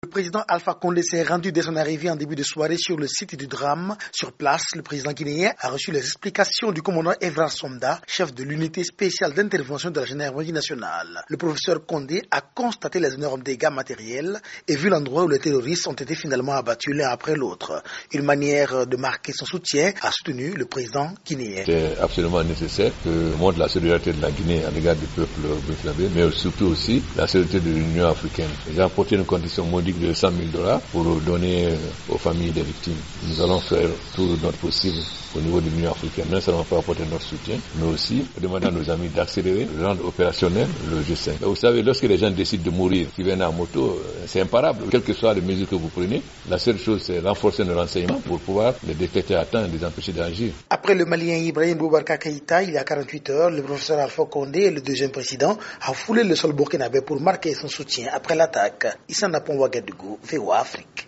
Le président Alpha Condé s'est rendu dès son arrivée en début de soirée sur le site du drame. Sur place, le président guinéen a reçu les explications du commandant Evra Sonda, chef de l'unité spéciale d'intervention de la gendarmerie nationale. Le professeur Condé a constaté les énormes dégâts matériels et vu l'endroit où les terroristes ont été finalement abattus l'un après l'autre. Une manière de marquer son soutien, a soutenu le président guinéen. C'est absolument nécessaire que montre la solidarité de la Guinée à l'égard du peuple burkinabé, mais surtout aussi la solidarité de l'Union africaine. J'ai apporté une condition modique de $100,000 pour donner aux familles des victimes. Nous allons faire tout notre possible au niveau de l'Union africaine. Non seulement pour apporter notre soutien, mais aussi demander à nos amis d'accélérer, de rendre opérationnel le G5. Vous savez, lorsque les gens décident de mourir, qui viennent en moto, c'est imparable. Quelles que soient les mesures que vous prenez, la seule chose, c'est renforcer nos renseignements pour pouvoir les détecter à temps et les empêcher d'agir. Après le Malien Ibrahim Boubacar Keïta, il y a 48 heures, le professeur Alpha Condé, le deuxième président, a foulé le sol burkinabé pour marquer son soutien après l'attaque. Issa Napon Ouagadougou, VOA Afrique.